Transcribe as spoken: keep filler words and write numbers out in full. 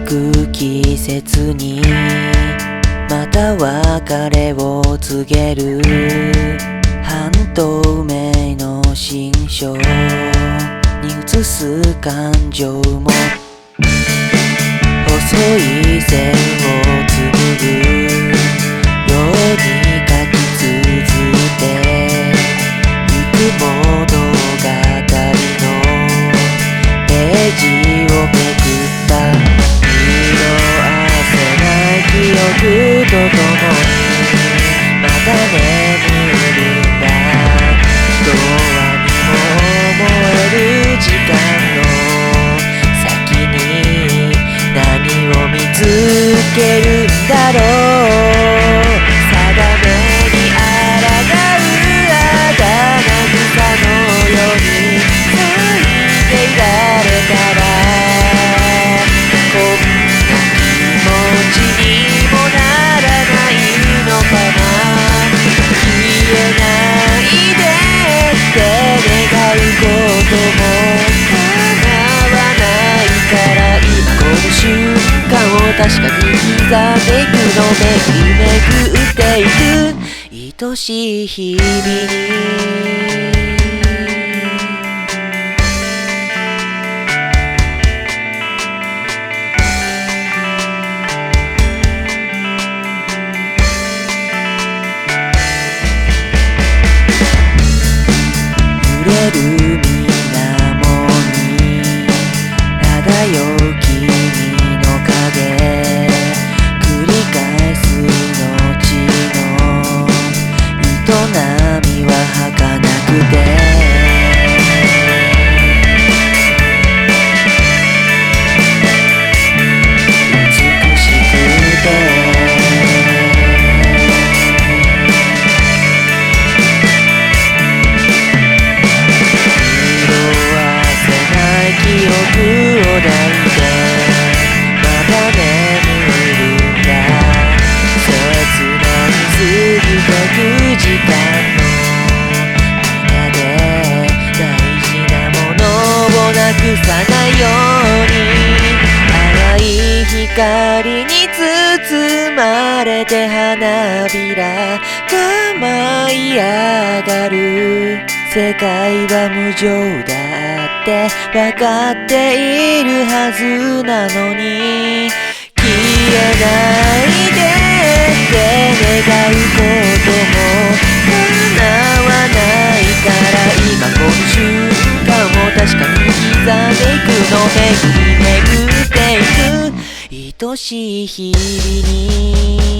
く季節にまた別れを告げる半透明の新章に映す感情も細い線を紡ぐように書き綴ってゆく物語のページをめくった色あせない記憶とともにまた眠るんだどうにも思える時間の先に何を見つけるんだろう定めに抗うあだ名草のように咲いていられたらこんな気持ちにもならないのかな消えないでって願うことも叶わないから今この瞬間を確かに刻んでいくのめくりめくっていく愛しい日々に揺れる水面に漂う君の影繰り返す命の営みは儚くて記憶を抱いてまだ眠るんだ切なに過ぎてく時間の中で大事なものをなくさないように淡い光に包まれて花びらが舞い上がる世界は無常だって分かっているはずなのに消えないでって願うことも叶わないから今この瞬間を確かに刻んでいくのめくりめくっていく愛しい日々に